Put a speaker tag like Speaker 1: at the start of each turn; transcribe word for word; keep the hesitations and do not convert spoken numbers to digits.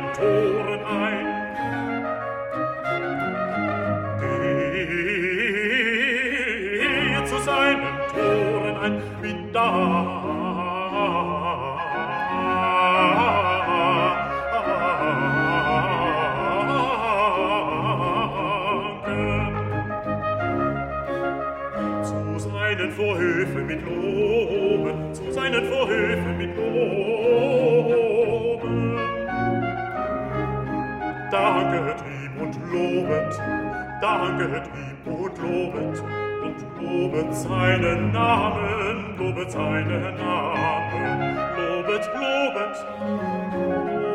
Speaker 1: seinen Toren ein. Geht zu seinen Toren ein, wie da. Vorhöfen mit Loben, zu seinen Vorhöfen mit Loben. Danket ihm und lobet, danket ihm und lobet, und lobet seinen Namen, lobet seinen Namen, lobet, lobet,